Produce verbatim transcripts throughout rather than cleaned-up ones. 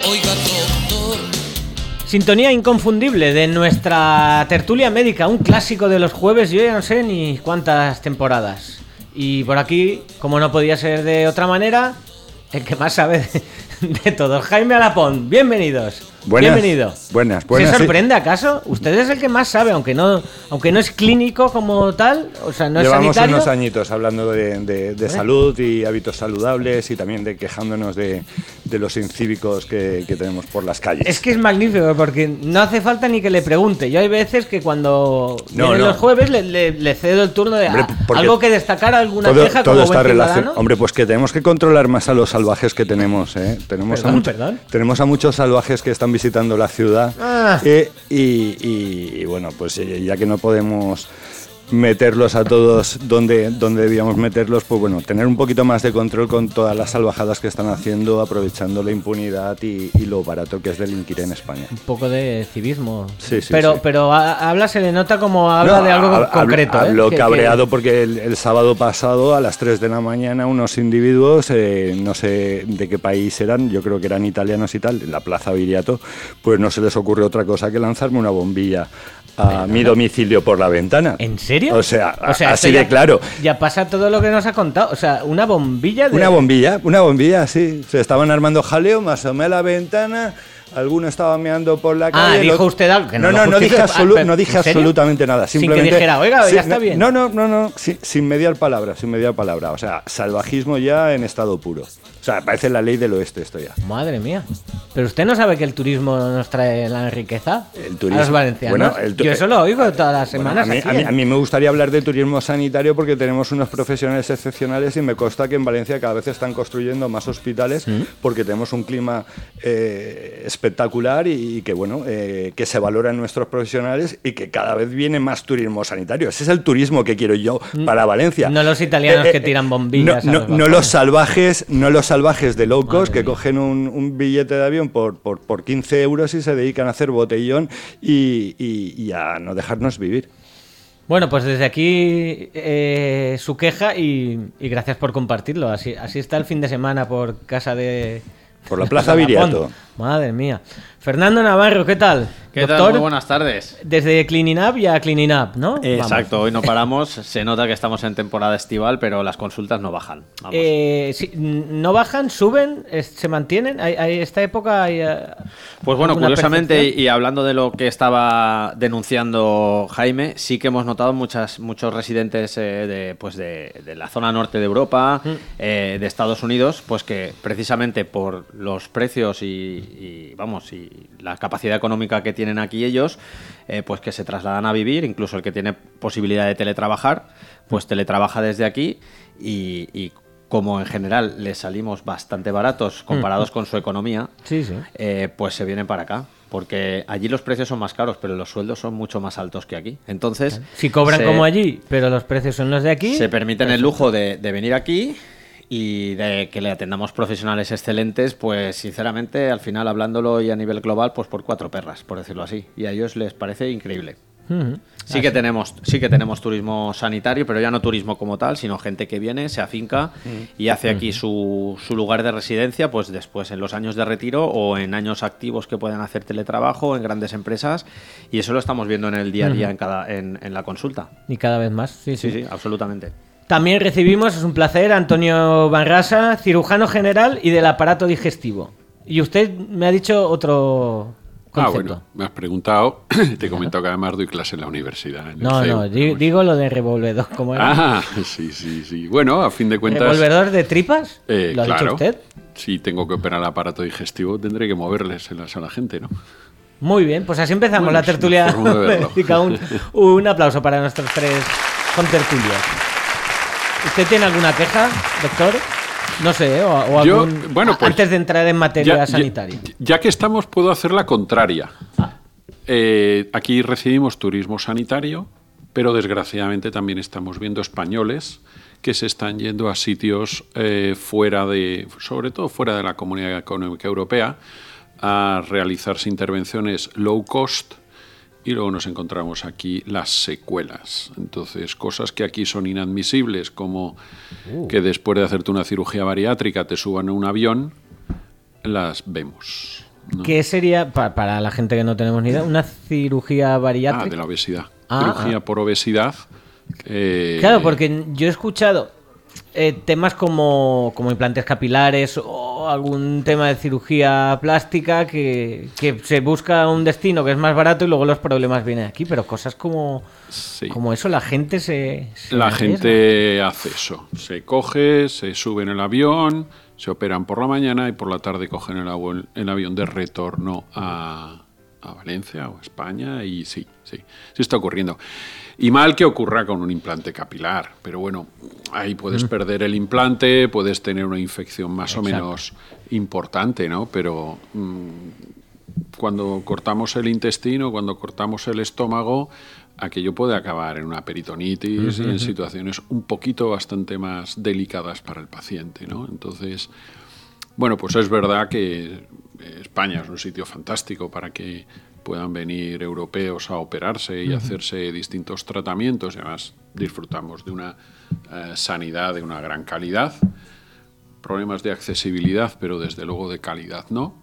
Oiga, doctor. Sintonía inconfundible de nuestra tertulia médica, un clásico de los jueves, yo ya no sé ni cuántas temporadas. Y por aquí, como no podía ser de otra manera, el que más sabe de, de todos, Jaime Alapont. Bienvenidos. Buenas, Bienvenido. Buenas, buenas. ¿Se sorprende acaso? Usted es el que más sabe, aunque no, aunque no es clínico como tal, o sea, no es Llevamos sanitario. unos añitos hablando de, de, de salud y hábitos saludables y también de quejándonos de, de los incívicos que, que tenemos por las calles. Es que es magnífico porque no hace falta ni que le pregunte. Yo hay veces que cuando no, vienen no. los jueves le, le, le cedo el turno de Hombre, a, porque algo que destacar, alguna todo, queja todo como está buen relacion... ciudadano. Hombre, pues que tenemos que controlar más a los salvajes que tenemos, ¿eh? Tenemos, Perdón, a mucho... perdón. tenemos a muchos salvajes que están visitando la ciudad. Ah. Eh, y, y, y bueno, pues ya que no podemos meterlos a todos donde, donde debíamos meterlos, pues bueno, tener un poquito más de control con todas las salvajadas que están haciendo, aprovechando la impunidad y, y lo barato que es delinquir en España. Un poco de civismo. Sí, sí, pero, sí. pero a, habla, se le nota como habla No, de algo hab- concreto. hab- ¿eh? Hablo Que- cabreado que- porque el, el sábado pasado a las tres de la mañana unos individuos, eh, no sé de qué país eran, yo creo que eran italianos y tal, en la Plaza Viriato, pues no se les ocurre otra cosa que lanzarme una bombilla a mi domicilio por la ventana. ¿En serio? O sea, O sea, así esto de ya- claro. Ya pasa todo lo que nos ha contado. O sea, una bombilla de... Una bombilla, una bombilla, sí. Se estaban armando jaleo, me asomé a la ventana, alguno estaba meando por la Ah, calle. dijo lo- usted algo que no No, lo no, no dije, justifica. absolu- Ah, pero, no dije ¿en serio? absolutamente nada. Sin que Simplemente, dijera, "Oiga, ya está no, bien". No, no, no, no, sin, sin mediar palabra, sin mediar palabra. O sea, salvajismo ya en estado puro. O sea, parece la ley del oeste esto ya. Madre mía. Pero usted no sabe que el turismo nos trae la riqueza El turismo. a los valencianos. Bueno, el tu- Yo eso lo oigo todas las Bueno, semanas a, mí, aquí, a, mí, ¿eh? a mí me gustaría hablar de turismo sanitario porque tenemos unos profesionales excepcionales y me consta que en Valencia cada vez están construyendo más hospitales porque tenemos un clima eh, espectacular y, y que bueno eh, que se valoran nuestros profesionales y que cada vez viene más turismo sanitario. Ese es el turismo que quiero yo para Valencia. No los italianos que tiran bombillas No, a no, los no balcones. los salvajes, no los salvajes de low cost Madre que mía. cogen un, un billete de avión por, por, por quince euros y se dedican a hacer botellón y, y, y a no dejarnos vivir. Bueno, pues desde aquí eh, su queja y, y gracias por compartirlo. Así, así está el fin de semana por casa de... Por la Plaza Alapont. Viriato. Madre mía. Fernando Navarro, ¿qué tal? ¿Qué Doctor, tal? Muy buenas tardes. Desde Cleaning Up y a Cleaning Up, ¿no? Exacto, Vamos. hoy no paramos. Se nota que estamos en temporada estival, pero las consultas no bajan. Vamos. Eh, sí, no bajan, suben, es- se mantienen. Hay, hay- esta época hay, eh, Pues bueno, alguna curiosamente, percepción. y hablando de lo que estaba denunciando Jaime, sí que hemos notado muchas, muchos residentes eh, de, pues de, de la zona norte de Europa, Mm. eh, de Estados Unidos, pues que precisamente por los precios y, y, vamos y la capacidad económica que tienen aquí ellos, eh, pues que se trasladan a vivir, incluso el que tiene posibilidad de teletrabajar, pues teletrabaja desde aquí y, y como en general les salimos bastante baratos comparados con su economía, Sí, sí. eh, pues se vienen para acá. Porque allí los precios son más caros, pero los sueldos son mucho más altos que aquí. Entonces, Si cobran se- como allí, pero los precios son los de aquí. se permiten el lujo de, de venir aquí y de que le atendamos profesionales excelentes, pues sinceramente, al final, hablándolo y a nivel global, pues por cuatro perras, por decirlo así. Y a ellos les parece increíble. Ujú. Sí que tenemos, sí que tenemos turismo sanitario, pero ya no turismo como tal, sino gente que viene, se afinca y hace aquí su, su lugar de residencia, pues después en los años de retiro o en años activos que puedan hacer teletrabajo en grandes empresas, y eso lo estamos viendo en el día a día en cada en, en la consulta. Y cada vez más. Sí, sí. Sí, sí, absolutamente. También recibimos, es un placer, a Antonio Barrasa, cirujano general y del aparato digestivo. Y usted me ha dicho otro Ah, concepto. bueno, me has preguntado, te he comentado que además doy clase en la universidad. En el No, C E U, no, di- vamos. digo lo de revolvedor. ¿Cómo era? Ah, sí, sí, sí. Bueno, a fin de cuentas... ¿Revolvedor de tripas? eh, ¿Lo ha claro, dicho usted? Si tengo que operar el aparato digestivo, tendré que moverles a la, a la gente, ¿no? Muy bien, pues así empezamos Bueno, la es una tertulia forma de verlo. médica. Un, un aplauso para nuestros tres contertulios. ¿Usted tiene alguna queja, doctor? No sé, ¿eh? o, o Yo, algún... bueno, pues, antes de entrar en materia Ya- sanitaria. Ya, ya que estamos, puedo hacer la contraria. Eh, aquí recibimos turismo sanitario, pero desgraciadamente también estamos viendo españoles que se están yendo a sitios eh, fuera de, sobre todo fuera de la Comunidad Económica Europea, a realizarse intervenciones low cost, y luego nos encontramos aquí las secuelas. Entonces, cosas que aquí son inadmisibles, como uh. que después de hacerte una cirugía bariátrica te suban a un avión, las vemos. no. ¿Qué sería, pa- para la gente que no tenemos ni idea, una cirugía bariátrica? Ah, de la obesidad. Ah, Cirugía ah. por obesidad. eh, Claro, porque yo he escuchado eh, temas como, como implantes capilares o algún tema de cirugía plástica que, que se busca un destino que es más barato y luego los problemas vienen aquí, pero cosas como, Sí. como eso, la gente se... se La arriesga. gente hace eso. Se coge, se sube en el avión, se operan por la mañana y por la tarde cogen el, abuel- el avión de retorno a, a Valencia o a España y sí, sí, sí está ocurriendo. Y mal que ocurra con un implante capilar, pero bueno, ahí puedes mm. perder el implante, puedes tener una infección más Exacto. o menos importante, ¿no? Pero mmm, cuando cortamos el intestino, cuando cortamos el estómago, aquello puede acabar en una peritonitis uh-huh. y en situaciones un poquito bastante más delicadas para el paciente, ¿no? Entonces, bueno, pues es verdad que España es un sitio fantástico para que puedan venir europeos a operarse y uh-huh. hacerse distintos tratamientos y además disfrutamos de una eh, sanidad de una gran calidad. Problemas de accesibilidad, pero desde luego de calidad no.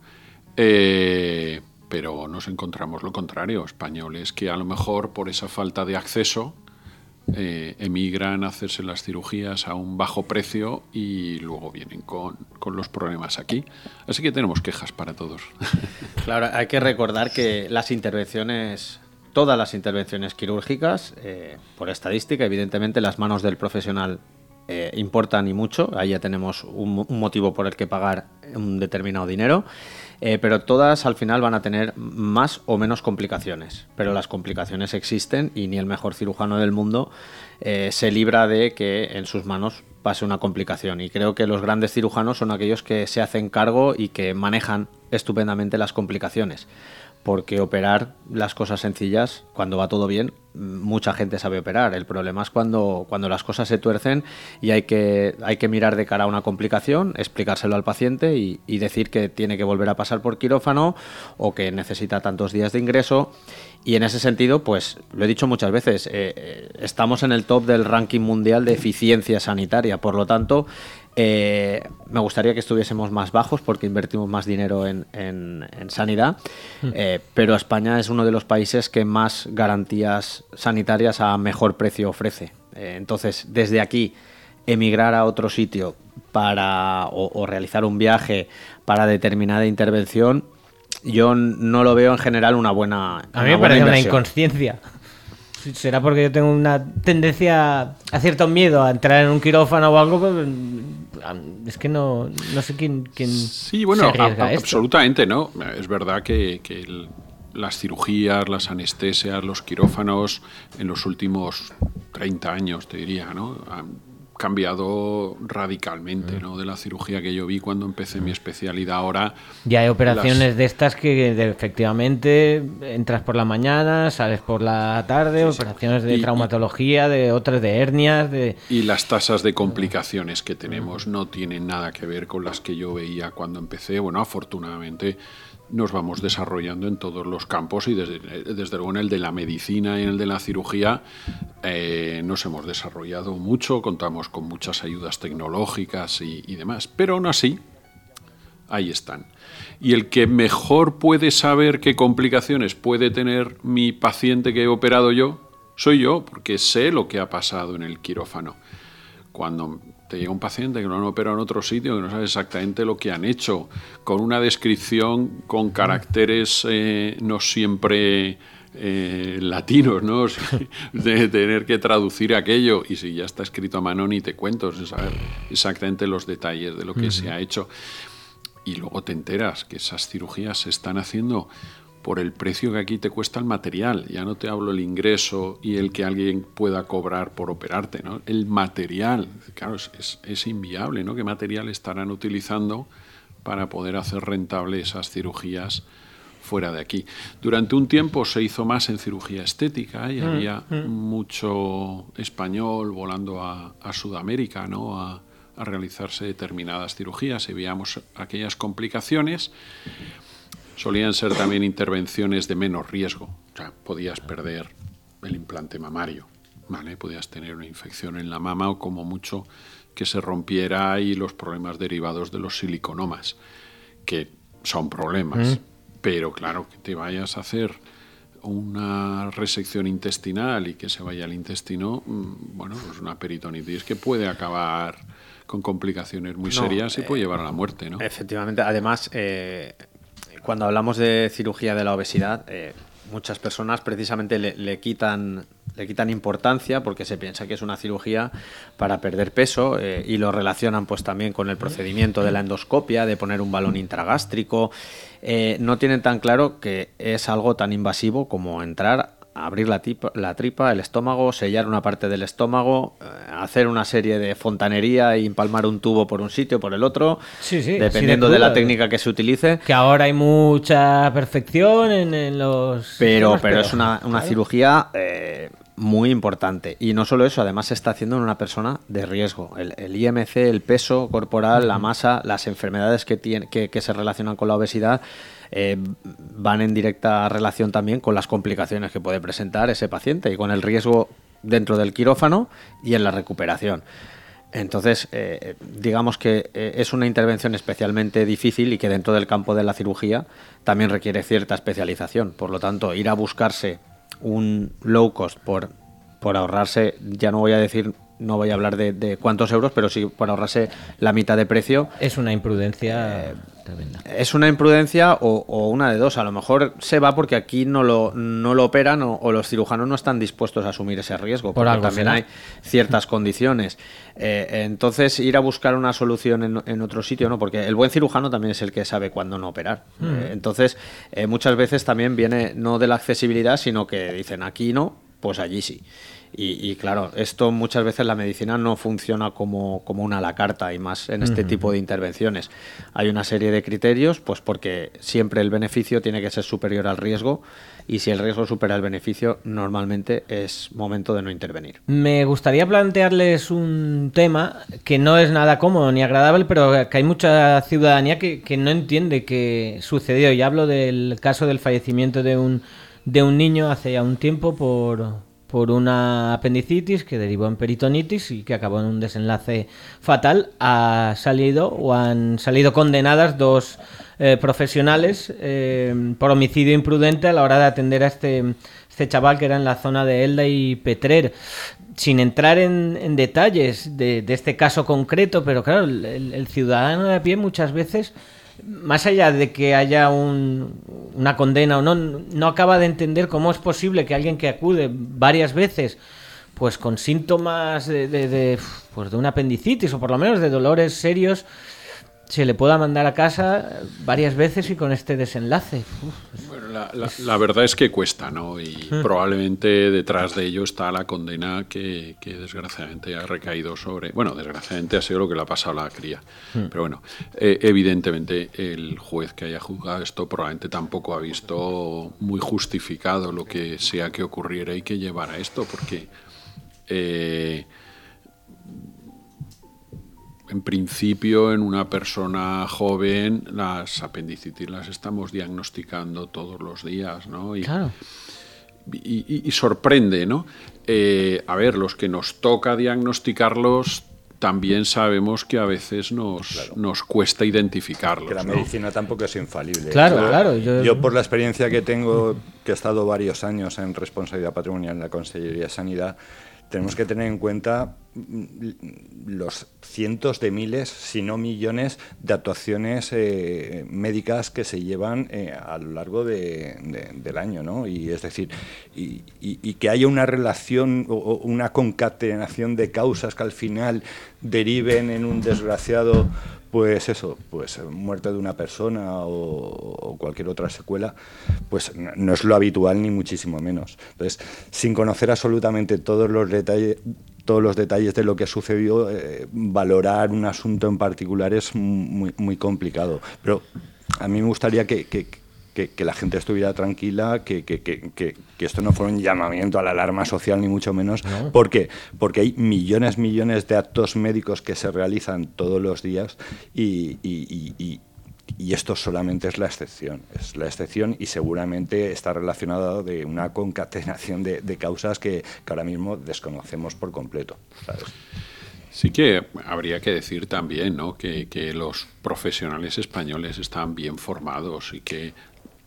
Eh, pero nos encontramos lo contrario, españoles que a lo mejor por esa falta de acceso eh, emigran a hacerse las cirugías a un bajo precio y luego vienen con, con los problemas aquí. Así que tenemos quejas para todos. Claro, hay que recordar que las intervenciones, todas las intervenciones quirúrgicas, eh, por estadística, evidentemente las manos del profesional eh, importan y mucho. Ahí ya tenemos un, un motivo por el que pagar un determinado dinero. Eh, pero todas al final van a tener más o menos complicaciones. Pero las complicaciones existen y ni el mejor cirujano del mundo eh, se libra de que en sus manos pase una complicación. Y creo que los grandes cirujanos son aquellos que se hacen cargo y que manejan estupendamente las complicaciones. Porque operar las cosas sencillas, cuando va todo bien, mucha gente sabe operar. El problema es cuando, cuando las cosas se tuercen y hay que, hay que mirar de cara a una complicación, explicárselo al paciente y, y decir que tiene que volver a pasar por quirófano o que necesita tantos días de ingreso. Y en ese sentido, pues lo he dicho muchas veces, eh, eh, estamos en el top del ranking mundial de eficiencia sanitaria. Por lo tanto, eh, me gustaría que estuviésemos más bajos porque invertimos más dinero en, en, en sanidad, eh, pero España es uno de los países que más garantías sanitarias a mejor precio ofrece. Eh, entonces, desde aquí, emigrar a otro sitio para o, o realizar un viaje para determinada intervención, yo no lo veo en general una buena A mí me parece una inconsciencia. Será porque yo tengo una tendencia a cierto miedo a entrar en un quirófano o algo, pues, es que no, no sé quién, quién sí, bueno, se arriesga a, a, a esto. Absolutamente, ¿no? Es verdad que, que el, las cirugías, las anestesias, los quirófanos en los últimos treinta años, te diría, ¿no? Han cambiado radicalmente, ¿no? De la cirugía que yo vi cuando empecé mi especialidad. Ahora ya hay operaciones las... de estas que de, efectivamente entras por la mañana, sales por la tarde, sí, operaciones sí. de y, traumatología, de otras de hernias, de y las tasas de complicaciones que tenemos no tienen nada que ver con las que yo veía cuando empecé. Bueno, afortunadamente nos vamos desarrollando en todos los campos y desde, desde luego en el de la medicina y en el de la cirugía eh, nos hemos desarrollado mucho, contamos con muchas ayudas tecnológicas y, y demás, pero aún así, ahí están. Y el que mejor puede saber qué complicaciones puede tener mi paciente que he operado yo, soy yo, porque sé lo que ha pasado en el quirófano. Cuando te llega un paciente que lo han operado en otro sitio, que no sabe exactamente lo que han hecho, con una descripción con caracteres eh, no siempre eh, latinos, ¿no? De tener que traducir aquello, y si ya está escrito a mano ni te cuento, sin saber exactamente los detalles de lo que uh-huh. se ha hecho. Y luego te enteras que esas cirugías se están haciendo por el precio que aquí te cuesta el material. Ya no te hablo el ingreso y el que alguien pueda cobrar por operarte, ¿no? El material, claro, es, es, es inviable, ¿no? ¿Qué material estarán utilizando para poder hacer rentable esas cirugías fuera de aquí? Durante un tiempo se hizo más en cirugía estética y mm, había mm. mucho español volando a, a Sudamérica, ¿no? A, a realizarse determinadas cirugías y veíamos aquellas complicaciones. Solían ser también intervenciones de menos riesgo. O sea, podías perder el implante mamario, ¿vale? Podías tener una infección en la mama o como mucho que se rompiera y los problemas derivados de los siliconomas, que son problemas, pero claro, que te vayas a hacer una resección intestinal y que se vaya al intestino, bueno, pues una peritonitis que puede acabar con complicaciones muy No, serias y eh, puede llevar a la muerte, ¿no? Efectivamente. Además, eh, cuando hablamos de cirugía de la obesidad, eh, muchas personas precisamente le, le quitan le quitan importancia porque se piensa que es una cirugía para perder peso eh, y lo relacionan pues también con el procedimiento de la endoscopia, de poner un balón intragástrico. Eh, no tienen tan claro que es algo tan invasivo como entrar, abrir la, tipa, la tripa, el estómago, sellar una parte del estómago, eh, hacer una serie de fontanería y empalmar un tubo por un sitio, por el otro, Sí, sí, dependiendo así de, de la crudo. técnica que se utilice. Que ahora hay mucha perfección en, en los... Pero, sistemas, pero es una, una claro. cirugía eh, muy importante. Y no solo eso, además se está haciendo en una persona de riesgo. El, el I M C, el peso corporal, la masa, las enfermedades que, tiene, que, que se relacionan con la obesidad eh, van en directa relación también con las complicaciones que puede presentar ese paciente y con el riesgo dentro del quirófano y en la recuperación. Entonces, eh, digamos que eh, es una intervención especialmente difícil y que dentro del campo de la cirugía también requiere cierta especialización. Por lo tanto, ir a buscarse un low cost por, por ahorrarse, ya no voy a decir, no voy a hablar de, de cuántos euros, pero sí por ahorrarse la mitad de precio. Es una imprudencia tremenda. Es una imprudencia o, o una de dos. A lo mejor se va porque aquí no lo, no lo operan o, o los cirujanos no están dispuestos a asumir ese riesgo. Por Porque algo también será. hay ciertas condiciones. Eh, entonces, ir a buscar una solución en, en otro sitio, ¿no? Porque el buen cirujano también es el que sabe cuándo no operar. Mm. Eh, entonces, eh, muchas veces también viene no de la accesibilidad, sino que dicen aquí no, pues allí sí. Y, y claro, esto muchas veces la medicina no funciona como, como una a la carta y más en este uh-huh. tipo de intervenciones. Hay una serie de criterios, pues porque siempre el beneficio tiene que ser superior al riesgo y si el riesgo supera el beneficio, normalmente es momento de no intervenir. Me gustaría plantearles un tema que no es nada cómodo ni agradable, pero que hay mucha ciudadanía que, que no entiende qué sucedió. Y hablo del caso del fallecimiento de un, de un niño hace ya un tiempo por... por una apendicitis que derivó en peritonitis y que acabó en un desenlace fatal. Ha salido o han salido condenadas dos eh, profesionales eh, por homicidio imprudente a la hora de atender a este, este chaval que era en la zona de Elda y Petrer. Sin entrar en, en detalles de, de este caso concreto, pero claro, el, el ciudadano de a pie muchas veces, más allá de que haya un, una condena o no, no acaba de entender cómo es posible que alguien que acude varias veces pues con síntomas de, de, de, pues de una apendicitis o por lo menos de dolores serios se le pueda mandar a casa varias veces y con este desenlace. Uf, bueno, la, la, la verdad es que cuesta, ¿no? Y hmm. probablemente detrás de ello está la condena que, que desgraciadamente ha recaído sobre... Bueno, desgraciadamente ha sido lo que le ha pasado a la cría. Hmm. Pero bueno, eh, evidentemente el juez que haya juzgado esto probablemente tampoco ha visto muy justificado lo que sea que ocurriera y que llevara a esto, porque... Eh, En principio, en una persona joven, las apendicitis las estamos diagnosticando todos los días, ¿no? Y, claro. y, y, y sorprende, ¿no? Eh, a ver, los que nos toca diagnosticarlos, también sabemos que a veces nos, claro. nos cuesta identificarlos. Que la ¿no? medicina tampoco es infalible. Claro, claro. claro. Yo... yo, por la experiencia que tengo, que he estado varios años en responsabilidad patrimonial en la Consellería de Sanidad, tenemos que tener en cuenta los cientos de miles, si no millones, de actuaciones eh, médicas que se llevan eh, a lo largo de, de, del año, ¿no? Y es decir, y, y, y que haya una relación o, o una concatenación de causas que al final deriven en un desgraciado, pues eso, pues muerte de una persona o, o cualquier otra secuela, pues no es lo habitual ni muchísimo menos. Entonces, sin conocer absolutamente todos los detalles, todos los detalles de lo que sucedió, eh, valorar un asunto en particular es muy, muy complicado. Pero a mí me gustaría que, que, que, que la gente estuviera tranquila, que, que, que, que, que esto no fuera un llamamiento a la alarma social, ni mucho menos. No. ¿Por qué? Porque hay millones, millones de actos médicos que se realizan todos los días y, y, y, y Y esto solamente es la excepción, es la excepción y seguramente está relacionado de una concatenación de, de causas que, que ahora mismo desconocemos por completo, ¿sabes? Sí que habría que decir también, ¿no? que, que los profesionales españoles están bien formados y que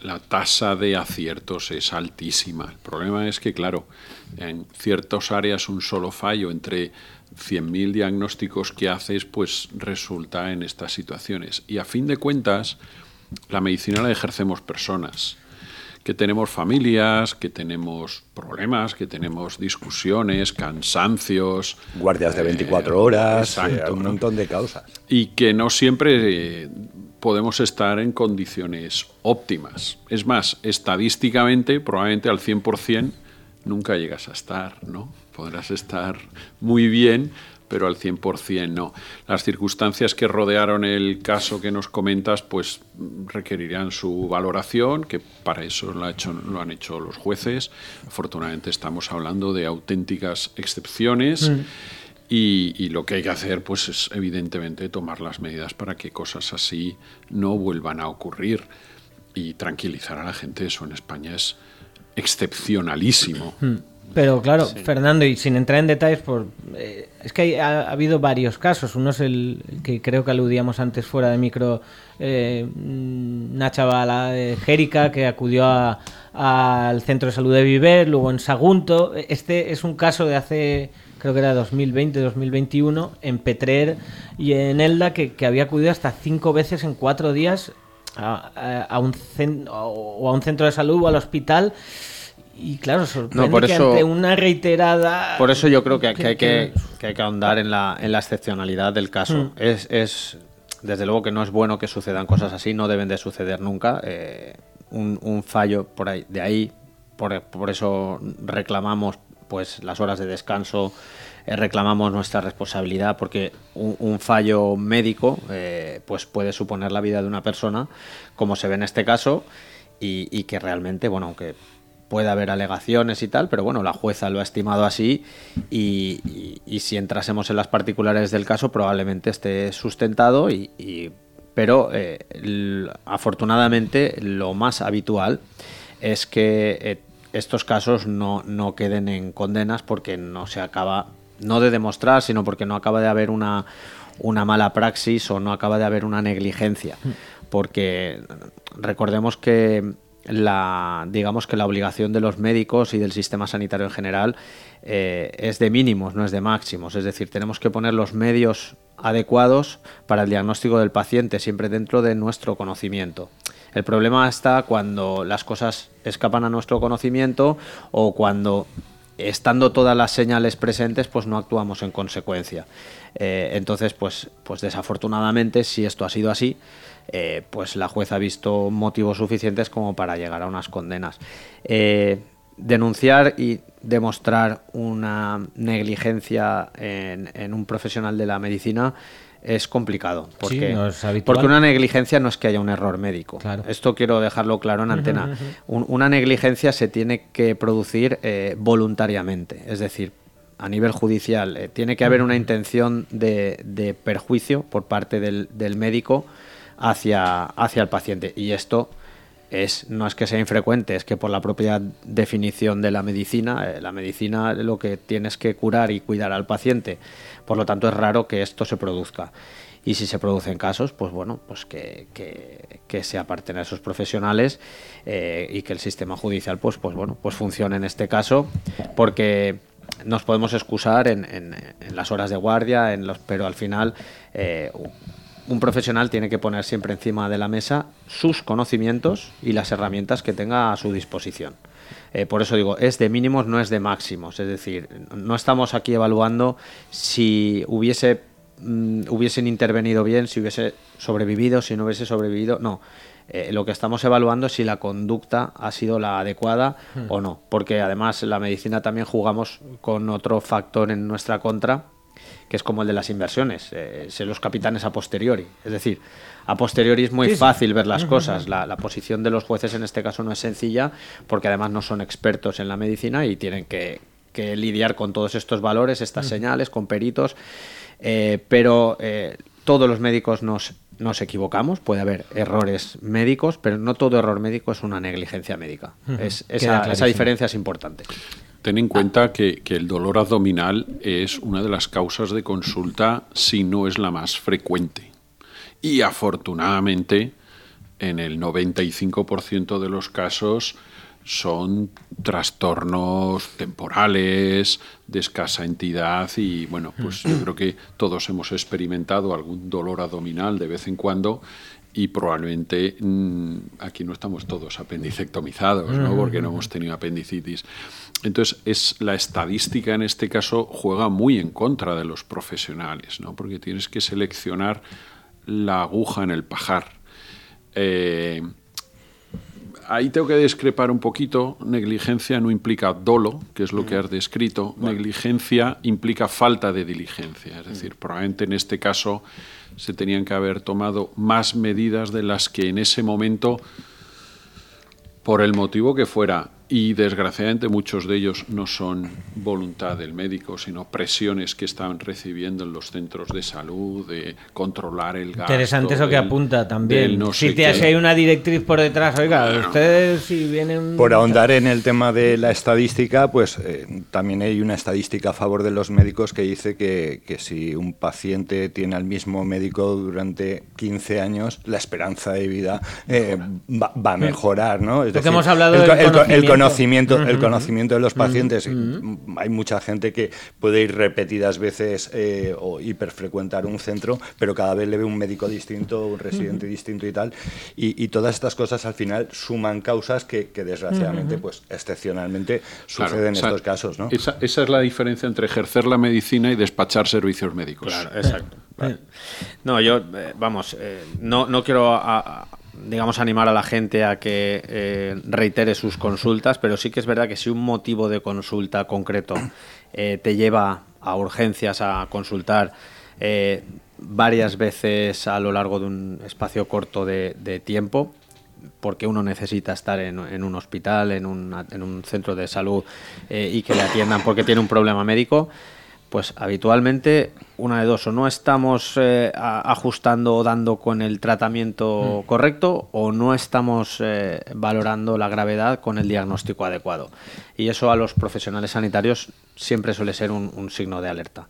la tasa de aciertos es altísima. El problema es que, claro, en ciertas áreas un solo fallo entre cien mil diagnósticos que haces, pues resulta en estas situaciones. Y a fin de cuentas, la medicina la ejercemos personas, que tenemos familias, que tenemos problemas, que tenemos discusiones, cansancios. Guardias de veinticuatro horas, exacto, eh, un montón de causas. Y que no siempre eh, podemos estar en condiciones óptimas. Es más, estadísticamente, probablemente al cien por ciento nunca llegas a estar, ¿no? Podrás estar muy bien, pero al cien por ciento no. Las circunstancias que rodearon el caso que nos comentas, pues requerirán su valoración, que para eso lo, ha hecho, lo han hecho los jueces. Afortunadamente estamos hablando de auténticas excepciones. Mm. Y, y lo que hay que hacer, pues, es evidentemente tomar las medidas para que cosas así no vuelvan a ocurrir y tranquilizar a la gente. Eso en España es excepcionalísimo. Mm. Pero claro, sí. Fernando, y sin entrar en detalles, por, eh, es que hay, ha, ha habido varios casos. Uno es el, el que creo que aludíamos antes fuera de micro, eh, una chavala de Jérica que acudió a, a, al centro de salud de Viver, luego en Sagunto. Este es un caso de hace, creo que era dos mil veinte, dos mil veintiuno, en Petrer y en Elda, que, que había acudido hasta cinco veces en cuatro días a, a, a, un, cen, o a un centro de salud o al hospital. Y claro, sorprende no, por que eso, ante una reiterada... Por eso yo creo que, que, hay, que, que hay que ahondar en la, en la excepcionalidad del caso. Mm. Es, es, desde luego que no es bueno que sucedan cosas así, no deben de suceder nunca. Eh, un, un fallo por ahí, de ahí, por, por eso reclamamos pues las horas de descanso, eh, reclamamos nuestra responsabilidad, porque un, un fallo médico eh, pues puede suponer la vida de una persona, como se ve en este caso, y, y que realmente, bueno, aunque puede haber alegaciones y tal, pero bueno, la jueza lo ha estimado así y, y, y si entrásemos en las particulares del caso probablemente esté sustentado, y, y, pero eh, el, afortunadamente lo más habitual es que eh, estos casos no, no queden en condenas porque no se acaba, no de demostrar, sino porque no acaba de haber una, una mala praxis o no acaba de haber una negligencia, porque recordemos que La, digamos que la obligación de los médicos y del sistema sanitario en general eh, es de mínimos, no es de máximos. Es decir, tenemos que poner los medios adecuados para el diagnóstico del paciente, siempre dentro de nuestro conocimiento. El problema está cuando las cosas escapan a nuestro conocimiento o cuando, estando todas las señales presentes, pues no actuamos en consecuencia. Eh, entonces, pues, pues desafortunadamente, si esto ha sido así, Eh, pues la jueza ha visto motivos suficientes como para llegar a unas condenas. Eh, denunciar y demostrar una negligencia en, en un profesional de la medicina es complicado, porque, sí, no es habitual. Porque una negligencia no es que haya un error médico. Claro. Esto quiero dejarlo claro en antena. Uh-huh, uh-huh. Un, una negligencia se tiene que producir eh, voluntariamente, es decir, a nivel judicial eh, tiene que haber una intención de, de perjuicio por parte del, del médico hacia, hacia el paciente, y esto es, no es que sea infrecuente, es que por la propia definición de la medicina, eh, la medicina lo que tiene es que curar y cuidar al paciente, por lo tanto es raro que esto se produzca, y si se producen casos, pues bueno, pues que, que, que se aparten a esos profesionales eh, y que el sistema judicial pues, pues bueno, pues funcione en este caso, porque nos podemos excusar en, en, en las horas de guardia, en los, pero al final eh, un profesional tiene que poner siempre encima de la mesa sus conocimientos y las herramientas que tenga a su disposición. Eh, por eso digo, es de mínimos, no es de máximos. Es decir, no estamos aquí evaluando si hubiese mm, hubiesen intervenido bien, si hubiese sobrevivido, si no hubiese sobrevivido. No. Eh, lo que estamos evaluando es si la conducta ha sido la adecuada hmm. o no. Porque además en la medicina también jugamos con otro factor en nuestra contra, que es como el de las inversiones, eh, ser los capitanes a posteriori. Es decir, a posteriori es muy sí, fácil sí. ver las uh-huh. cosas. La, la posición de los jueces en este caso no es sencilla, porque además no son expertos en la medicina y tienen que, que lidiar con todos estos valores, estas uh-huh. señales, con peritos. Eh, pero eh, todos los médicos nos, nos equivocamos, puede haber errores médicos, pero no todo error médico es una negligencia médica. Uh-huh. es, esa, esa diferencia es importante. Ten en cuenta que, que el dolor abdominal es una de las causas de consulta, si no es la más frecuente. Y afortunadamente en el noventa y cinco por ciento de los casos son trastornos temporales, de escasa entidad y, bueno, pues yo creo que todos hemos experimentado algún dolor abdominal de vez en cuando y probablemente mmm, aquí no estamos todos apendicectomizados, ¿no? Porque no hemos tenido apendicitis. Entonces, es, la estadística en este caso juega muy en contra de los profesionales, ¿no? Porque tienes que seleccionar la aguja en el pajar. Eh, Ahí tengo que discrepar un poquito. Negligencia no implica dolo, que es lo que has descrito. Bueno. Negligencia implica falta de diligencia. Es decir, probablemente en este caso se tenían que haber tomado más medidas de las que en ese momento, por el motivo que fuera, y desgraciadamente muchos de ellos no son voluntad del médico, sino presiones que estaban recibiendo en los centros de salud, de controlar el gasto. Interesante eso que del, apunta también. No si sé te hace una directriz por detrás, oiga, bueno, ustedes si vienen... Por ahondar en el tema de la estadística, pues eh, también hay una estadística a favor de los médicos que dice que, que si un paciente tiene al mismo médico durante quince años, la esperanza de vida eh, va, va a mejorar, ¿no? Es Porque decir, hemos hablado el, del el, conocimiento. El conocimiento, uh-huh. el conocimiento de los pacientes. Uh-huh. Hay mucha gente que puede ir repetidas veces eh, o hiperfrecuentar un centro, pero cada vez le ve un médico distinto, un residente uh-huh. distinto y tal. Y, y todas estas cosas al final suman causas que, que desgraciadamente, uh-huh. pues excepcionalmente suceden claro, en estos casos, ¿no? Esa, esa es la diferencia entre ejercer la medicina y despachar servicios médicos. Claro, exacto. Vale. No, yo, eh, vamos, eh, no, no quiero... A, a, digamos, animar a la gente a que eh, reitere sus consultas, pero sí que es verdad que si un motivo de consulta concreto eh, te lleva a urgencias a consultar eh, varias veces a lo largo de un espacio corto de, de tiempo, porque uno necesita estar en, en un hospital, en, una, en un centro de salud eh, y que le atiendan porque tiene un problema médico, pues habitualmente una de dos, o no estamos eh, a, ajustando o dando con el tratamiento mm. correcto, o no estamos eh, valorando la gravedad con el diagnóstico adecuado. Y eso a los profesionales sanitarios siempre suele ser un, un signo de alerta.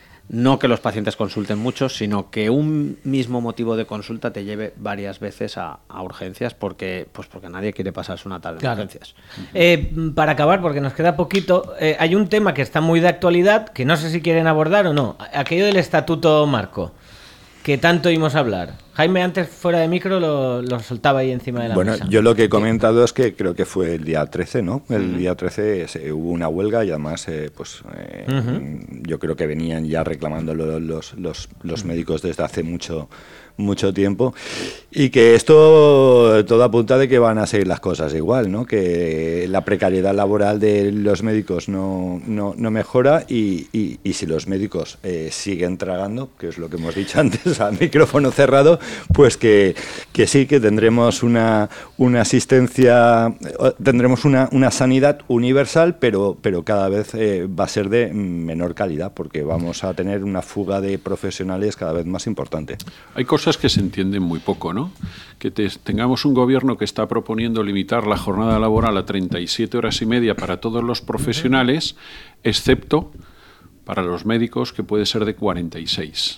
No que los pacientes consulten mucho, sino que un mismo motivo de consulta te lleve varias veces a, a urgencias, porque pues porque nadie quiere pasarse una tarde claro. en urgencias. Eh, para acabar, porque nos queda poquito, eh, hay un tema que está muy de actualidad, que no sé si quieren abordar o no, aquello del Estatuto Marco, que tanto oímos hablar. Jaime, antes fuera de micro lo, lo soltaba ahí encima de la bueno, mesa. Bueno, yo lo que he comentado es que creo que fue el día trece, ¿no? El uh-huh. día trece se, hubo una huelga y además, eh, pues, eh, uh-huh. yo creo que venían ya reclamando los, los, los, los uh-huh. médicos desde hace mucho mucho tiempo y que esto todo apunta de que van a seguir las cosas igual, ¿no? Que la precariedad laboral de los médicos no, no, no mejora y, y, y si los médicos eh, siguen tragando, que es lo que hemos dicho antes al micrófono cerrado, pues que, que sí, que tendremos una, una asistencia, tendremos una, una sanidad universal, pero, pero cada vez eh, va a ser de menor calidad porque vamos a tener una fuga de profesionales cada vez más importante. Hay cosas que se entienden muy poco, ¿no? Que te, tengamos un gobierno que está proponiendo limitar la jornada laboral a treinta y siete horas y media para todos los profesionales, excepto para los médicos, que puede ser de cuarenta y seis.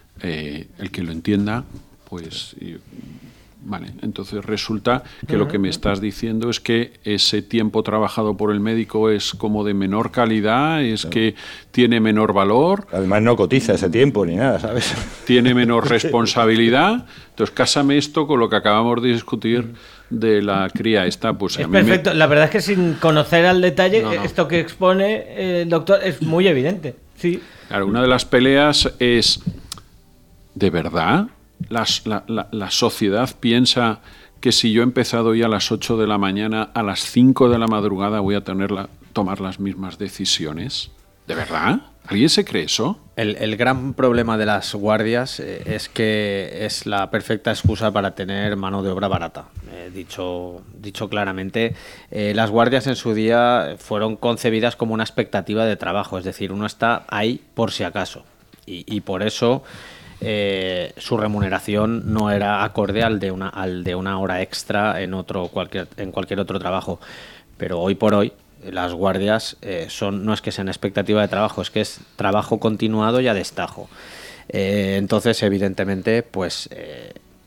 Eh, el que lo entienda, pues... Y, vale, entonces resulta que lo que me estás diciendo es que ese tiempo trabajado por el médico es como de menor calidad, es que tiene menor valor. Además no cotiza ese tiempo ni nada, ¿sabes? Tiene menor responsabilidad. Entonces, cásame esto con lo que acabamos de discutir de la cría esta. Pues es a mí perfecto. me... La verdad es que sin conocer al detalle, no, no. esto que expone el doctor es muy evidente. Sí. Claro, una de las peleas es, ¿de verdad? La, la, la sociedad piensa que si yo he empezado hoy a las ocho de la mañana, a las cinco de la madrugada voy a tener la, tomar las mismas decisiones. ¿De verdad? ¿Alguien se cree eso? El, el gran problema de las guardias eh, es que es la perfecta excusa para tener mano de obra barata. Eh, dicho, dicho claramente, eh, las guardias en su día fueron concebidas como una expectativa de trabajo, es decir, uno está ahí por si acaso. Y, y por eso... Eh, su remuneración no era acorde al de una al de una hora extra en otro cualquier en cualquier otro trabajo, pero hoy por hoy las guardias eh, son no es que sean expectativa de trabajo, es que es trabajo continuado y a destajo. Eh, entonces evidentemente pues eh,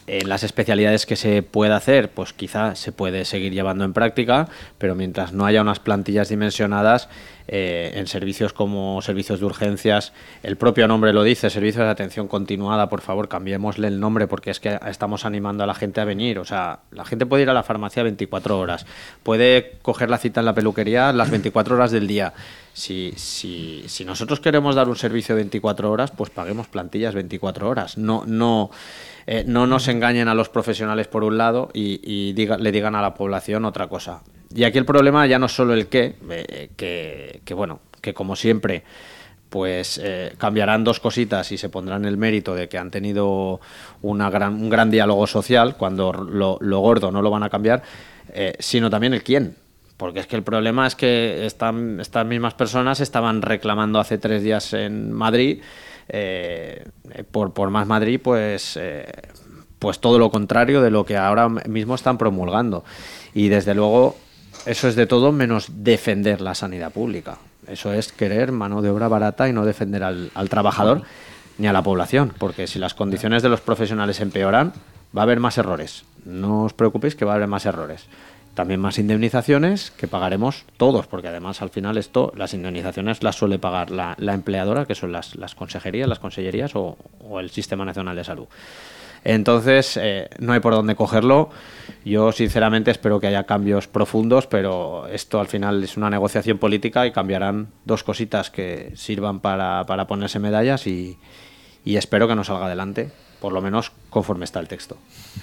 en las especialidades que se pueda hacer, pues quizá se puede seguir llevando en práctica, pero mientras no haya unas plantillas dimensionadas, eh, en servicios como servicios de urgencias, el propio nombre lo dice, servicios de atención continuada, por favor, cambiémosle el nombre porque es que estamos animando a la gente a venir. O sea, la gente puede ir a la farmacia veinticuatro horas, puede coger la cita en la peluquería las veinticuatro horas del día. Si, si, si nosotros queremos dar un servicio de veinticuatro horas, pues paguemos plantillas veinticuatro horas. No, no, eh, no nos engañen a los profesionales por un lado y, y diga, le digan a la población otra cosa. Y aquí el problema ya no es solo el qué, eh, que, que bueno, que como siempre, pues eh, cambiarán dos cositas y se pondrán el mérito de que han tenido una gran, un gran diálogo social, cuando lo, lo gordo no lo van a cambiar, eh, sino también el quién. Porque es que el problema es que están, estas mismas personas estaban reclamando hace tres días en Madrid, eh, por, por Más Madrid, pues, eh, pues todo lo contrario de lo que ahora mismo están promulgando. Y desde luego eso es de todo menos defender la sanidad pública. Eso es querer mano de obra barata y no defender al, al trabajador ni a la población. Porque si las condiciones de los profesionales empeoran, va a haber más errores. No os preocupéis que va a haber más errores. También más indemnizaciones que pagaremos todos, porque además al final esto, las indemnizaciones las suele pagar la, la empleadora, que son las, las consejerías, las consellerías o, o el Sistema Nacional de Salud. Entonces, eh, no hay por dónde cogerlo. Yo, sinceramente, espero que haya cambios profundos, pero esto al final es una negociación política y cambiarán dos cositas que sirvan para, para ponerse medallas y, y espero que no salga adelante, por lo menos conforme está el texto.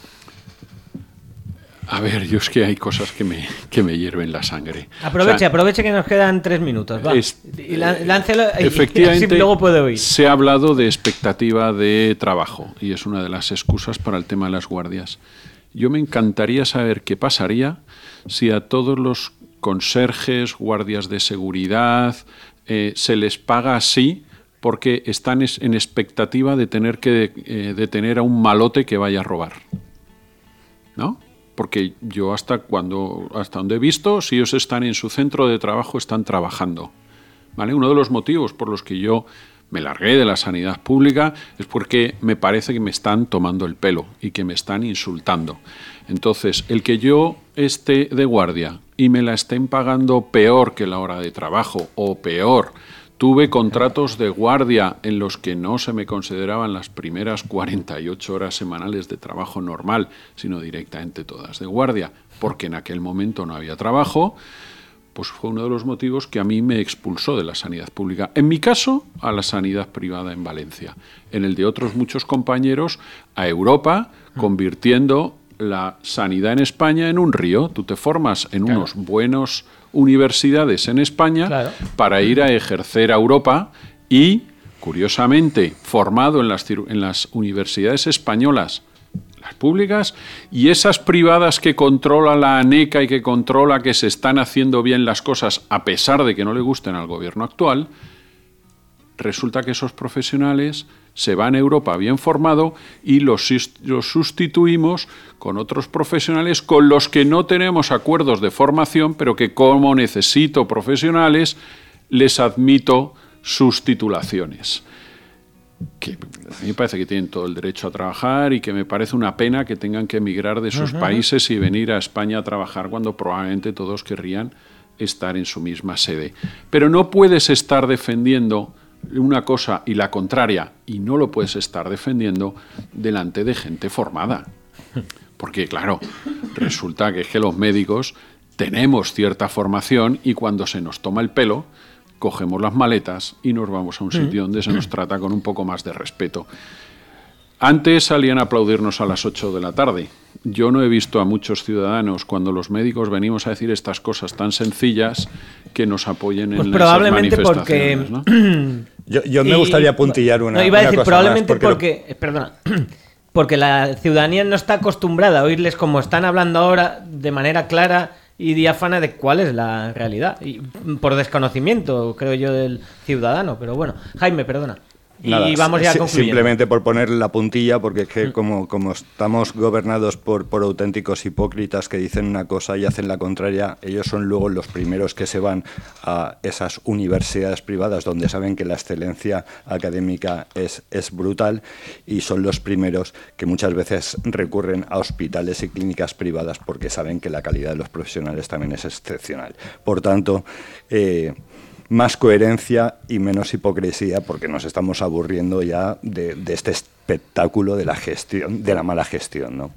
A ver, yo es que hay cosas que me, que me hierven la sangre. Aproveche, o sea, aproveche que nos quedan tres minutos. Va. Es, y láncelo, efectivamente, y luego puedo oír. Se ha hablado de expectativa de trabajo y es una de las excusas para el tema de las guardias. Yo me encantaría saber qué pasaría si a todos los conserjes, guardias de seguridad, eh, se les paga así porque están en expectativa de tener que eh, detener a un malote que vaya a robar. ¿No? Porque yo hasta cuando hasta donde he visto, si ellos están en su centro de trabajo, están trabajando. ¿Vale? Uno de los motivos por los que yo me largué de la sanidad pública es porque me parece que me están tomando el pelo y que me están insultando. Entonces, el que yo esté de guardia y me la estén pagando peor que la hora de trabajo o peor, tuve contratos de guardia en los que no se me consideraban las primeras cuarenta y ocho horas semanales de trabajo normal, sino directamente todas de guardia, porque en aquel momento no había trabajo, pues fue uno de los motivos que a mí me expulsó de la sanidad pública. En mi caso, a la sanidad privada en Valencia. En el de otros muchos compañeros, a Europa, convirtiendo la sanidad en España en un río. Tú te formas en claro. unos buenos universidades en España claro. para ir a ejercer a Europa y, curiosamente, formado en las, en las universidades españolas, las públicas, y esas privadas que controla la ANECA y que controla que se están haciendo bien las cosas a pesar de que no le gusten al gobierno actual, resulta que esos profesionales se van a Europa bien formado y los, los sustituimos con otros profesionales con los que no tenemos acuerdos de formación, pero que como necesito profesionales, les admito sus titulaciones. Que a mí me parece que tienen todo el derecho a trabajar y que me parece una pena que tengan que emigrar de sus uh-huh. países y venir a España a trabajar cuando probablemente todos querrían estar en su misma sede. Pero no puedes estar defendiendo una cosa y la contraria, y no lo puedes estar defendiendo delante de gente formada. Porque, claro, resulta que es que los médicos tenemos cierta formación y cuando se nos toma el pelo, cogemos las maletas y nos vamos a un sitio donde se nos trata con un poco más de respeto. Antes salían a aplaudirnos a las ocho de la tarde. Yo no he visto a muchos ciudadanos, cuando los médicos venimos a decir estas cosas tan sencillas, que nos apoyen pues en probablemente esas manifestaciones. Porque... ¿no? yo, yo me gustaría puntillar una, no, iba a decir, una cosa probablemente más porque... porque... Perdona. Porque la ciudadanía no está acostumbrada a oírles como están hablando ahora de manera clara y diáfana de cuál es la realidad. Y por desconocimiento, creo yo, del ciudadano. Pero bueno, Jaime, perdona. Y Nada, vamos ya si- concluyendo. Simplemente por poner la puntilla, porque es que como, como estamos gobernados por, por auténticos hipócritas que dicen una cosa y hacen la contraria, ellos son luego los primeros que se van a esas universidades privadas donde saben que la excelencia académica es, es brutal, y son los primeros que muchas veces recurren a hospitales y clínicas privadas porque saben que la calidad de los profesionales también es excepcional. Por tanto, eh, más coherencia y menos hipocresía, porque nos estamos aburriendo ya de, de este espectáculo de la gestión, de la mala gestión, ¿no?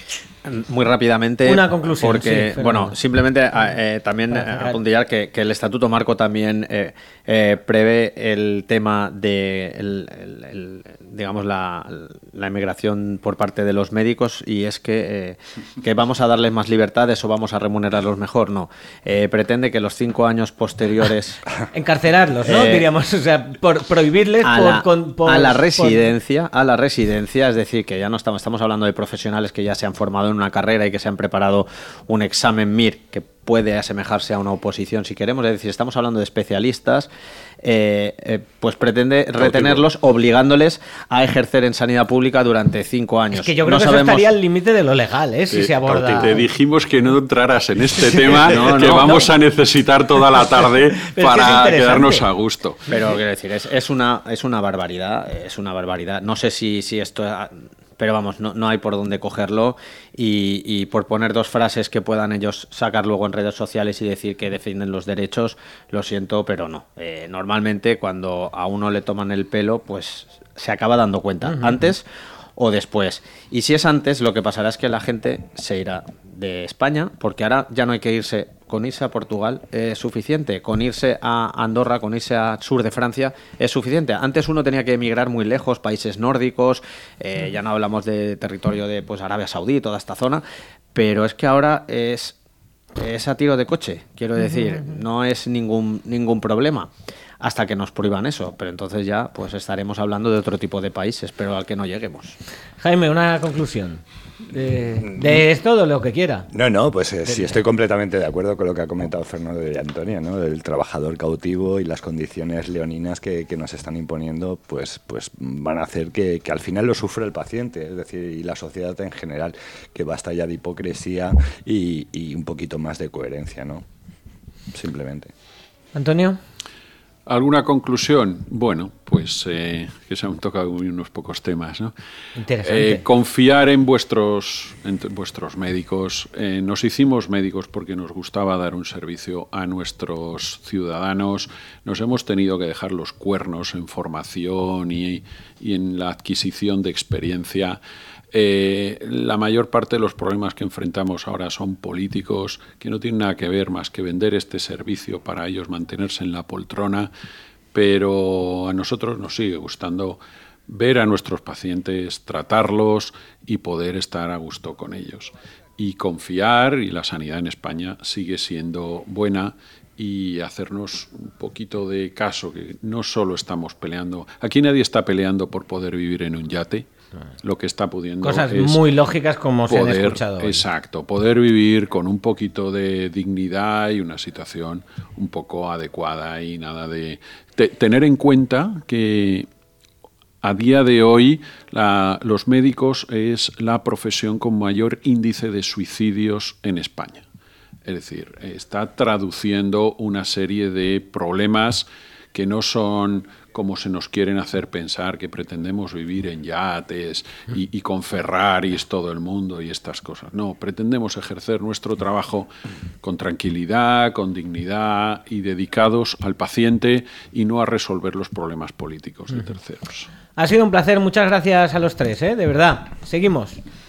Muy rápidamente. Una conclusión, Porque, sí, Fernando. bueno, simplemente eh, también Para cerrar. apuntillar que, que el Estatuto Marco también eh, eh, prevé el tema de, el, el, el, digamos, la, la emigración por parte de los médicos, y es que, eh, que vamos a darles más libertades o vamos a remunerarlos mejor. No. Eh, pretende que los cinco años posteriores Encarcelarlos, ¿no? Eh, Diríamos, o sea, por prohibirles a, por, la, con- por- a la por- residencia, a la residencia, es decir, que ya no estamos, estamos hablando de profesionales que ya se han formado en una carrera y que se han preparado un examen M I R que puede asemejarse a una oposición, si queremos, es decir, estamos hablando de especialistas, eh, eh, pues pretende retenerlos obligándoles a ejercer en sanidad pública durante cinco años. Es que yo creo No que sabemos- eso estaría al límite de lo legal, ¿eh? Si Te- se aborda... Te dijimos que no entraras en este tema, No, que no, vamos a necesitar toda la tarde Pero es que es para interesante. quedarnos a gusto. Pero quiero decir, es, es una es una barbaridad, es una barbaridad. No sé si, si esto, pero vamos, no, no hay por dónde cogerlo, y, y por poner dos frases que puedan ellos sacar luego en redes sociales y decir que defienden los derechos, lo siento, pero no. Eh, normalmente cuando a uno le toman el pelo, pues se acaba dando cuenta, uh-huh. antes o después. Y si es antes, lo que pasará es que la gente se irá de España, porque ahora ya no hay que irse. Con irse a Portugal es suficiente, con irse a Andorra, con irse al sur de Francia es suficiente. Antes uno tenía que emigrar muy lejos, países nórdicos, eh, ya no hablamos de territorio de pues Arabia Saudí, toda esta zona, pero es que ahora es, es a tiro de coche, quiero decir, no es ningún, ningún problema. Hasta que nos prohíban eso, pero entonces ya pues estaremos hablando de otro tipo de países, pero al que no lleguemos. Jaime, una conclusión. De, de esto, de lo que quiera. No, no, pues eh, sí, estoy completamente de acuerdo con lo que ha comentado Fernando y Antonia, ¿no? Del trabajador cautivo y las condiciones leoninas que, que nos están imponiendo, pues, pues van a hacer que, que al final lo sufra el paciente, es decir, y la sociedad en general, que basta ya de hipocresía y, y un poquito más de coherencia, ¿no? Simplemente. Antonio. ¿Alguna conclusión? Bueno, pues eh, que se han tocado unos pocos temas, ¿no? Interesante. Eh, confiar en vuestros, en vuestros médicos. Eh, nos hicimos médicos porque nos gustaba dar un servicio a nuestros ciudadanos. Nos hemos tenido que dejar los cuernos en formación y, y en la adquisición de experiencia. Eh, la mayor parte de los problemas que enfrentamos ahora son políticos que no tienen nada que ver más que vender este servicio para ellos mantenerse en la poltrona, pero a nosotros nos sigue gustando ver a nuestros pacientes, tratarlos y poder estar a gusto con ellos. Y confiar, y la sanidad en España sigue siendo buena, y hacernos un poquito de caso, que no solo estamos peleando, aquí nadie está peleando por poder vivir en un yate. Lo que está pudiendo cosas es muy lógicas como poder, se han escuchado hoy. Exacto, poder vivir con un poquito de dignidad y una situación un poco adecuada, y nada de te, tener en cuenta que a día de hoy la, los médicos es la profesión con mayor índice de suicidios en España. Es decir, está traduciendo una serie de problemas que no son como se nos quieren hacer pensar, que pretendemos vivir en yates y, y con Ferraris todo el mundo y estas cosas. No, pretendemos ejercer nuestro trabajo con tranquilidad, con dignidad y dedicados al paciente y no a resolver los problemas políticos de terceros. Ha sido un placer, muchas gracias a los tres, ¿eh? De verdad. Seguimos.